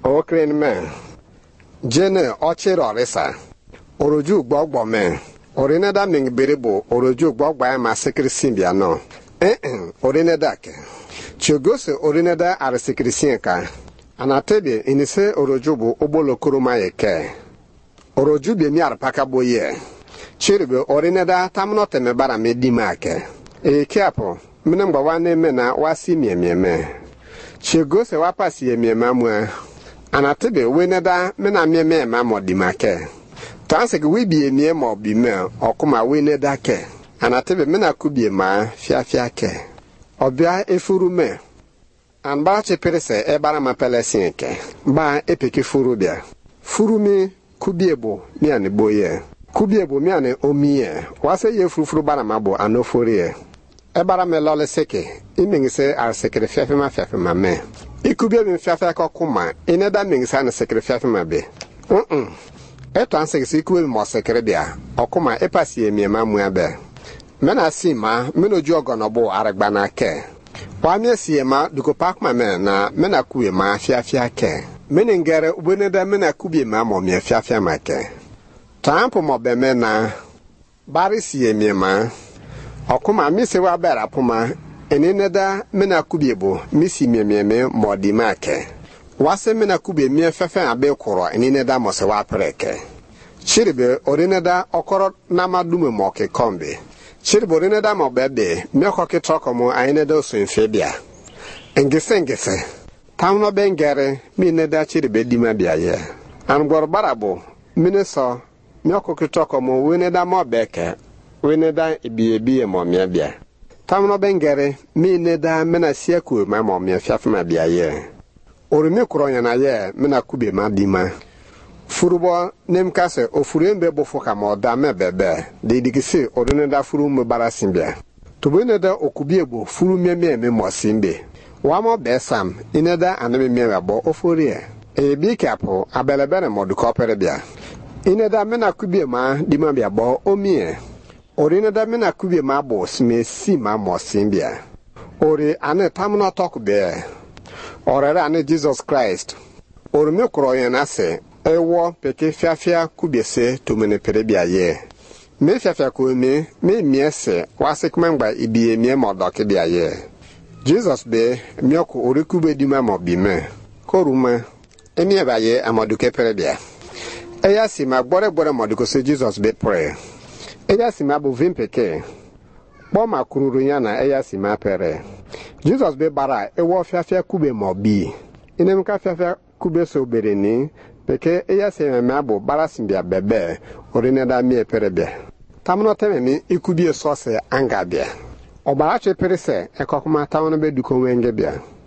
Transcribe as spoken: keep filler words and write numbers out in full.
okren me jene ochiro orisa oroju gbogbo me orineda ming biribo oroju gbogbo ya ma sekrisin bia no eh eh orineda ke chogose orineda ar sekrisin ka anatebe inise oroju bu obolo kuruma yeke oroju be mi arpaka boye chiribe orineda tamno teme bara medima ke e kiapo minem gba wane me na wasi miemieme chegose wapasi miema mwa anatebe weneda mena mieme ma modima ke tanse ke wibie mie mo bime okuma weneda ke anatebe mena kubie ma fiafia ke obia efuru me anba cheperese e bara ma pelesin ke ba epeke furu bia furu mi kubiebo mi ane boye kubiebo mi ane omie wase ye furufuru bara mabo anoforie e bara me lole seke imingise ar sekre fiafe ma fiafe ma me ikubie mi fiafe ko kuma ineda mingisa na sekre fiafe ma be mm eto anse se ikubie mo sekre bia okuma epasie mi ma mu abe mena sima menoju ogonobo aragba na ke wa mi sie ma duko pak ma me na mena kuwe ma fiafia ke menengere uboneda mena kubie ma mo mi fiafia ma ke tampo mo be me na bari sie mi ma okuma mi se wa bera puma eneneda mena kubie bo mi si mi mi me modi ma ke wase mena kubie mi fefe abe koro eneneda mo se wa preke chiribe oreneda okoro na madume mo ke kombe chiribori ne da mo bebe me koke troko mo ayine do so infebia engese ngese tamno bengere mi ne da chiribe dima bia ye an gorbarabo mine so me koke troko mo we ne da mo beke we ne da ebie bie mo me bia tamno bengere mi ne da mena siaku ma mo me fiafma bia ye orimi kronya na ye mena kube ma dima furubo nemkase ofurembe bofoka mo da mebebe de digise odoneda furu mu barasimbia to beneda okubiebo furu meme me mo simbe wa mo besam ineda aneme me bo oforie e bi kapo abelebere mo duko perebia ineda mena kubie ma dima bia bo omie orineda mena kubie ma bo sme si ma mo simbia ori ane tamno tokbe orere ane Jesus Christ ori me kroyen ase ewo peke fiafia kubiese to mene perebia ye me fiafia ko me me miese wase kumangba ibie mie modoke bia ye Jesus be mioko orikube dima mo bime koruma emi ba ye amaduke perebia eya si ma gbore gbore moduko se Jesus be pray eya si ma bo vimpeke bo ma kururu nya na eya si ma pere Jesus be bara ewo fiafia kube mo bi inem ka fiafia kube so bereni peke eya se me abo barasimbia bebe orineda mi eperebe tamno teme mi ikubie sose anga bia obara che perese ekokuma tamno be duko wenge bia